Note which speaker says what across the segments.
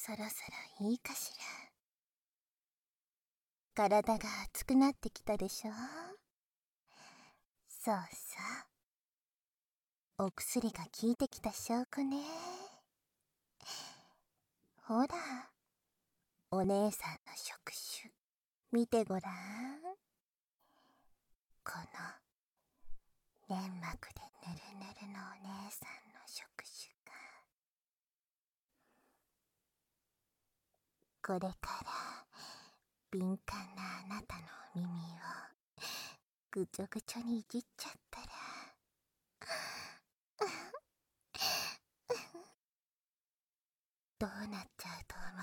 Speaker 1: そろそろいいかしら。体が熱くなってきたでしょ。そうそう、お薬が効いてきた証拠ね。ほら、お姉さんの触手見てごらん。この粘膜でぬるぬるのお姉さんの触手が、これから敏感なあなたのお耳をぐちょぐちょにいじっちゃったらどうなっちゃうと思う？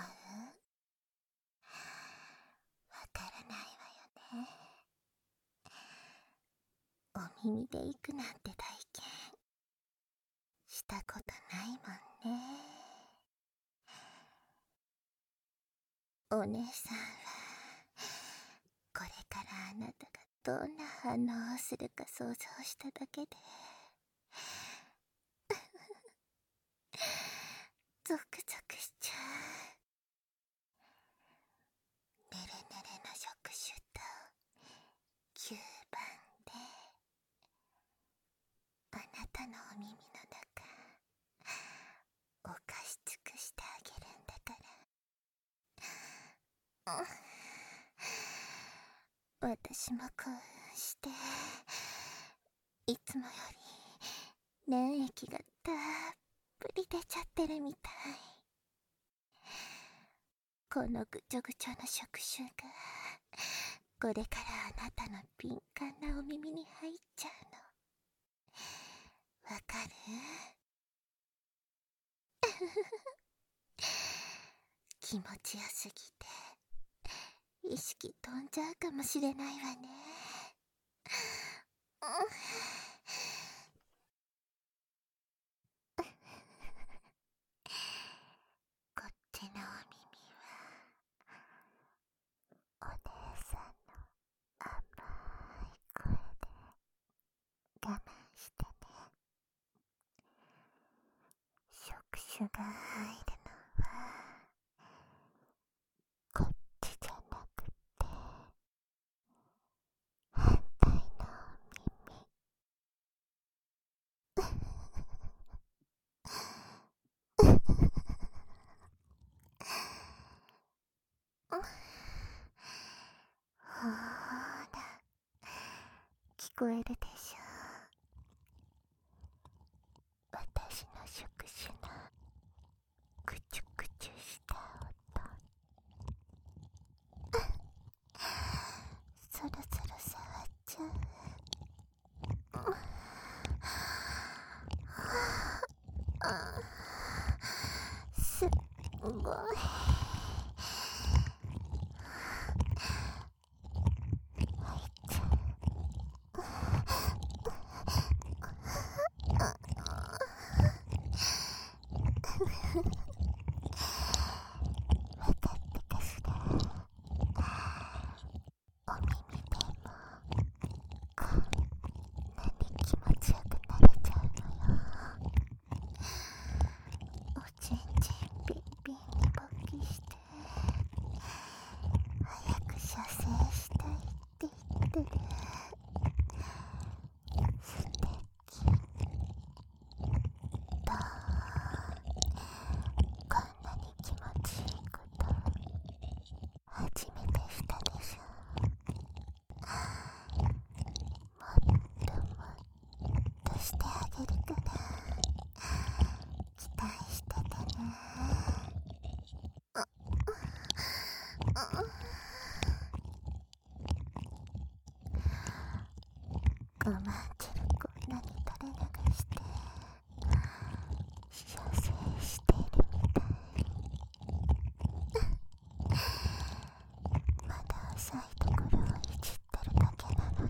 Speaker 1: わからないわよね。お耳で行くなんて体験したことないもんね。お姉さんはこれからあなたがどんな反応をするか想像しただけでゾクゾクしちゃう。ねるねるの触手と吸盤であなたのお耳の中おかし尽くしてあげるんだから。私も興奮していつもより粘液がたっぷり出ちゃってるみたい。このぐちょぐちょの触手がこれからあなたの敏感なお耳に入っちゃうの。わかる？気持ちよすぎて意識飛んじゃうかもしれないわね。こっちのお耳はお姉さんの甘い声で我慢してね。触手が入るのはこっちじゃなくて反対のお耳。ほーら、聞こえるでしょ。私の触手のクチュクチュした音。そろそろ触っちゃう。すっごいわかったかしら。お耳でもこんなに気持ちよくなれちゃうのよ。おちんちんピンピンに勃起して早く射精したいって言ってる。素敵。どう？こんなに気持ちいいこと初めてしたでしょ。もっとしてあげるから期待しててね。我慢汁こんなに垂れ流して射精しているみたい。まだ浅いところをいじってるだけなのに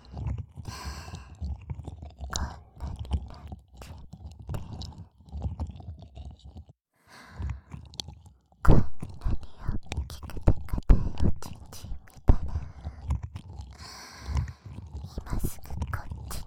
Speaker 1: こんなになっちゃって。こんなに大きくて硬いおちんちん見たら今すぐこっち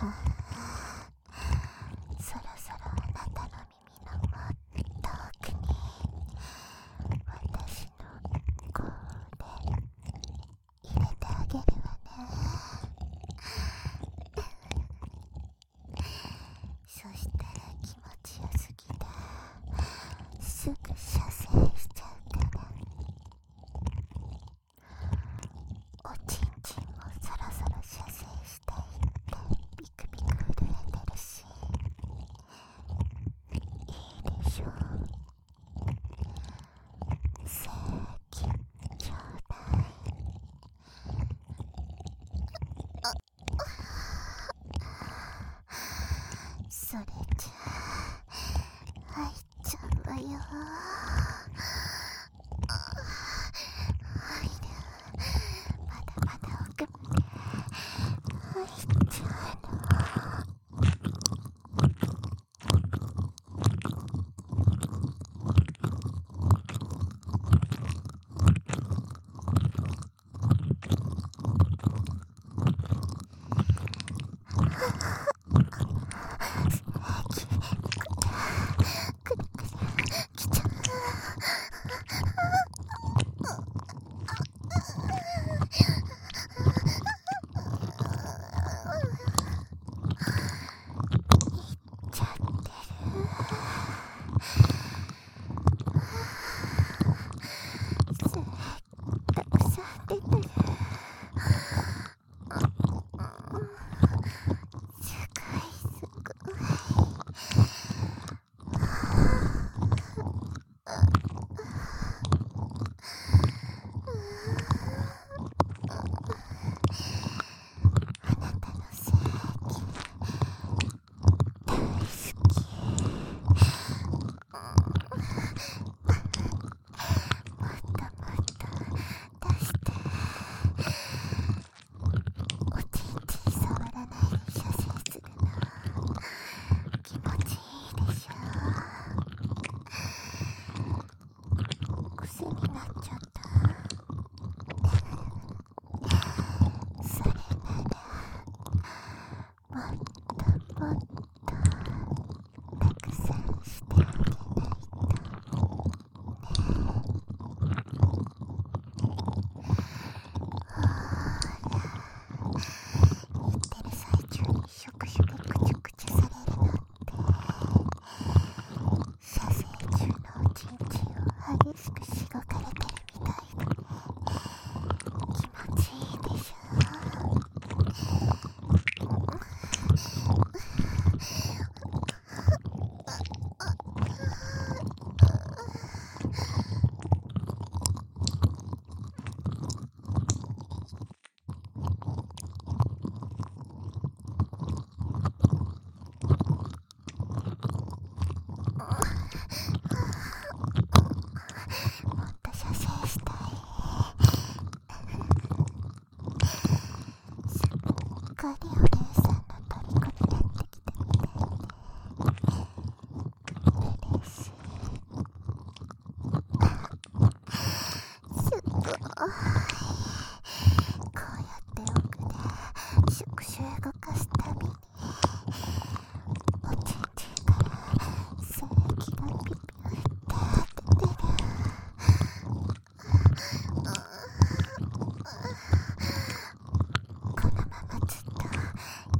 Speaker 1: そろそろあなたの耳のもっと奥に私の声入れてあげるわね。そしたら気持ちよすぎてすぐ射精しちゃうから、おちんちんもそろそろ射精していってビクビク震えてるし、いいでしょう。精液ちょうだい。それじゃあ入っちゃうわよ。入る。まだまだ奥まで入っちゃうの。たくさん出てる。すごい。あなたの精液大好き。もっともっと出して。おちんちん触らないで射精するの気持ちいいでしょ。癖になっちゃった。それならもっともっとたくさんしてあげないとね。ほーら、言ってる最中にシュクシュククチュクチュされるのって射精中のおちんちんを激しくしごかれてるみたいで気持ちいいでしょ。もっと射精したい。すっかりお姉さんの虜になってきたみたいで嬉しい。すごい。こうやって奥でシュクシュ動かすたびにおちんちんから精液がピピュって出てる。このままずっと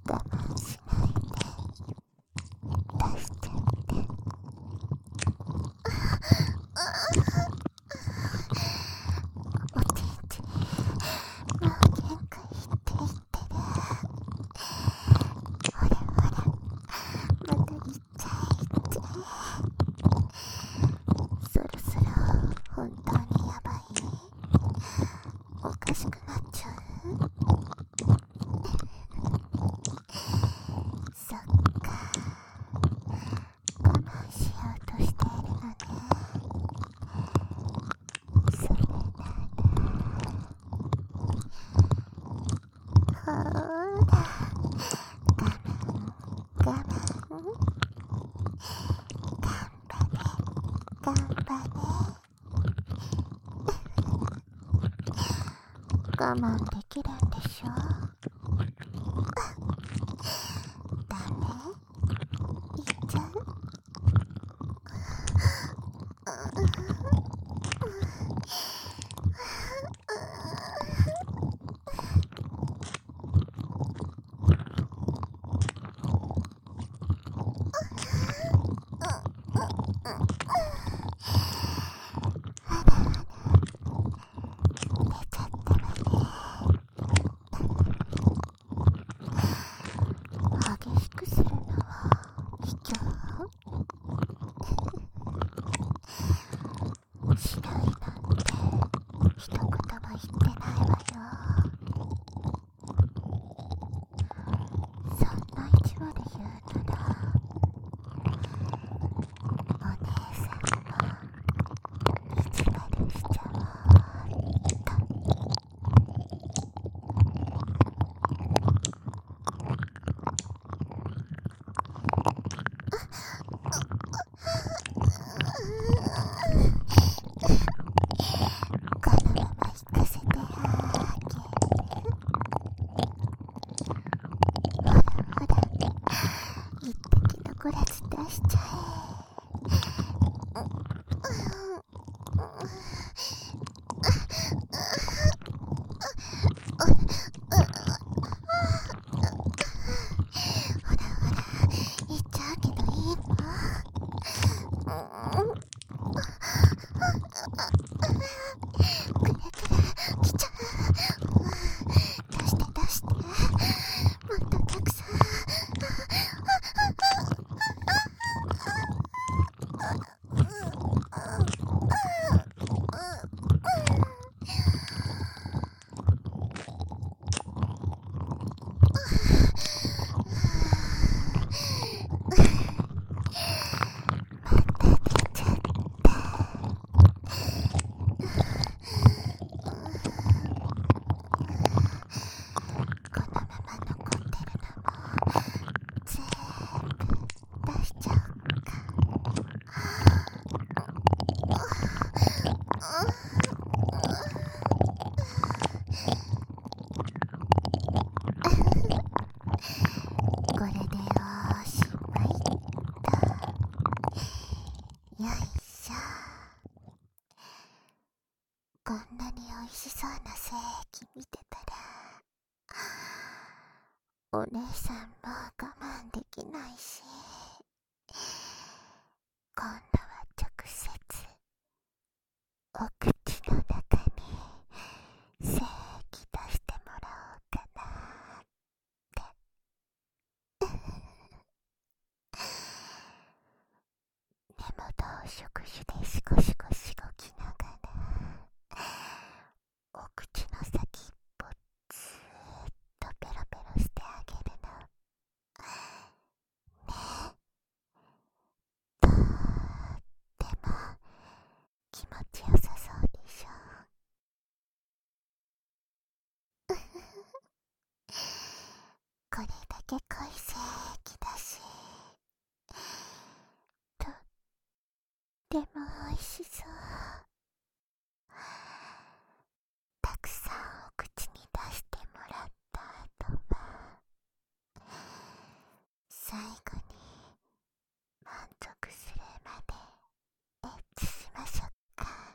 Speaker 1: 我慢しないで出しちゃって。おちんちんもう限界って言ってる。ほらほら、またいっちゃいっちゃい。そろそろ本当にやばい？おかしくなっちゃう？そっか、我慢しようとしているのね。それならほーら、我慢頑張れ。我慢できるんでしょ？ダメ？いっちゃう？激しくするのは卑怯？白いなんて一言も言ってないわよ。そんな意地悪言うならお姉さんも意地悪しちゃおうっと。このまま引かせてあげる。ほらほら、一滴のこらず出しちゃえ。ほらほら、言っちゃうけどいいの？くるくる来ちゃう。出して出して、もっとたくさん。このまま残ってるのも全部出しちゃおうか。これでおしまいっと。よいしょ。こんなにおいしそうな精液見てたらお姉さんもう我慢できないし、今度は直接お口の中に精液出してもらおうかなって。根元を触手でシコシコしごきながらお口の先っぽずーっとペロペロしてあげるのね。とっても気持ちよさそうでしょ？これだけ濃い精液だし、とっても美味しそう。たくさんお口に出してもらった後は最後に満足するまでエッチしましょうか。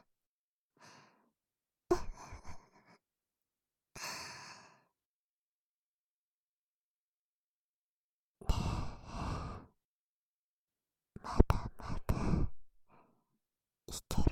Speaker 1: まだまだいける